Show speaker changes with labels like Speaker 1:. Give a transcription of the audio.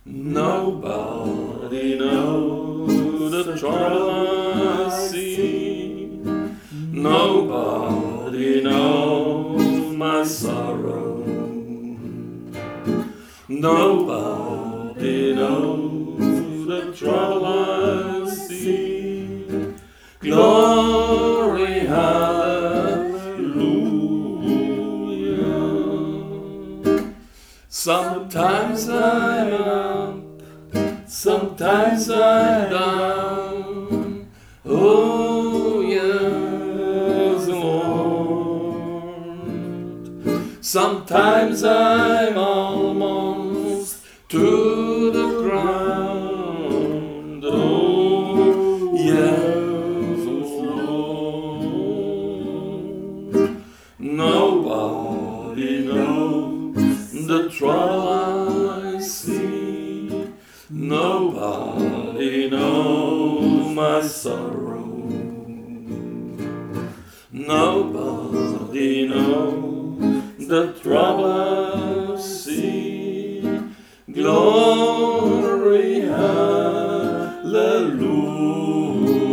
Speaker 1: Nobody knows the trouble I see. Nobody knows my sorrow. Nobody knows the trouble I see. Glory, hallelujah. Sometimes I'm up, sometimes I'm down. Oh yes, Lord. Sometimes I'm almost to the ground. Oh yes, Lord. Nobody knows the trouble I see. Nobody knows my sorrow. Nobody knows the trouble I see. Glory, hallelujah.